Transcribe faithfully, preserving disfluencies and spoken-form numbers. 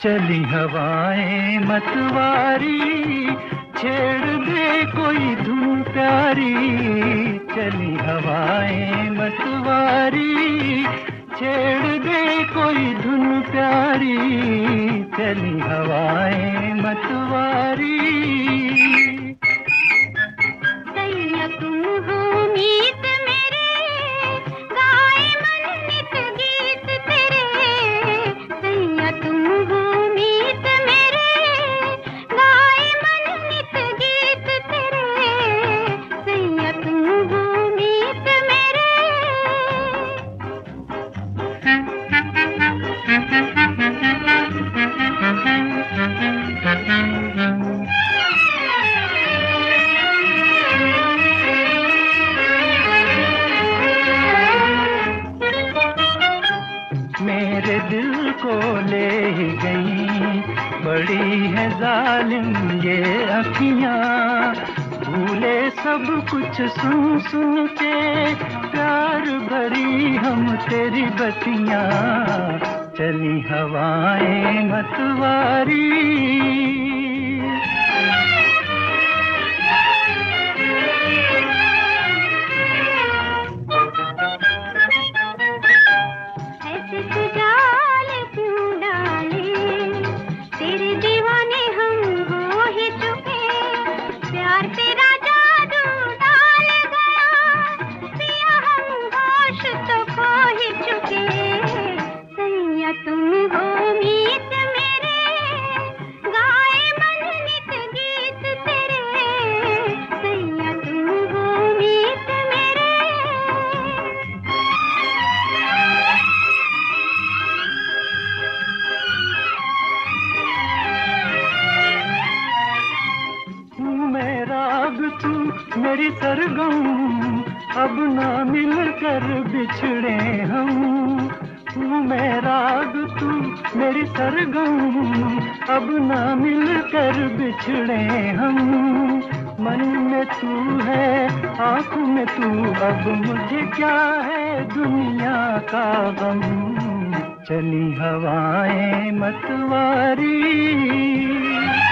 चली हवाएं मतवारी, छेड़ दे कोई धुन प्यारी। चली हवाएं मतवारी, छेड़ दे कोई धुन प्यारी। चली हवाएं मतवारी। मेरे दिल को ले गई, बड़ी है जालिम ये अखियाँ। भूले सब कुछ सुन सुन के, प्यार भरी हम तेरी बतियाँ। चली हवाएं मतवारी। राग तू मेरी सरगम, अब ना मिलकर बिछड़े हम। तू मैं राग तू मेरी सरगम, अब ना मिलकर बिछड़े हम। मन में तू है, आँखों में तू, अब मुझे क्या है दुनिया का गम। चली हवाएं मतवारी।